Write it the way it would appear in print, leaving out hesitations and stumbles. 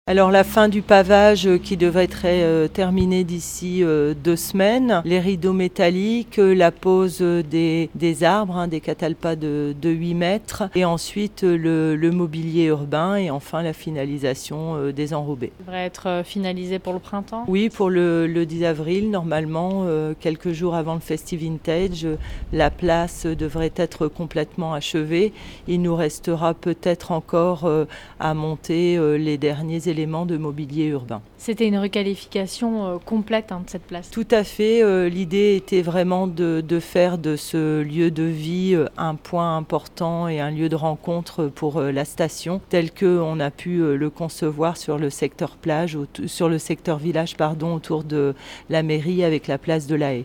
Alors la fin du pavage qui devrait être terminée d'ici 2 semaines, les rideaux métalliques, la pose des arbres, des catalpas de 8 mètres et ensuite le mobilier urbain et enfin la finalisation des enrobés. Ça devrait être finalisé pour le printemps? Oui, pour le 10 avril, normalement, quelques jours avant le Festi Vintage, la place devrait être complètement achevée. Il nous restera peut-être encore à monter les derniers éléments de mobilier urbain. C'était une requalification complète de cette place. Tout à fait. L'idée était vraiment de faire de ce lieu de vie un point important et un lieu de rencontre pour la station, tel qu'on a pu le concevoir sur le secteur plage, sur le secteur village, autour de la mairie avec la place de la Haye.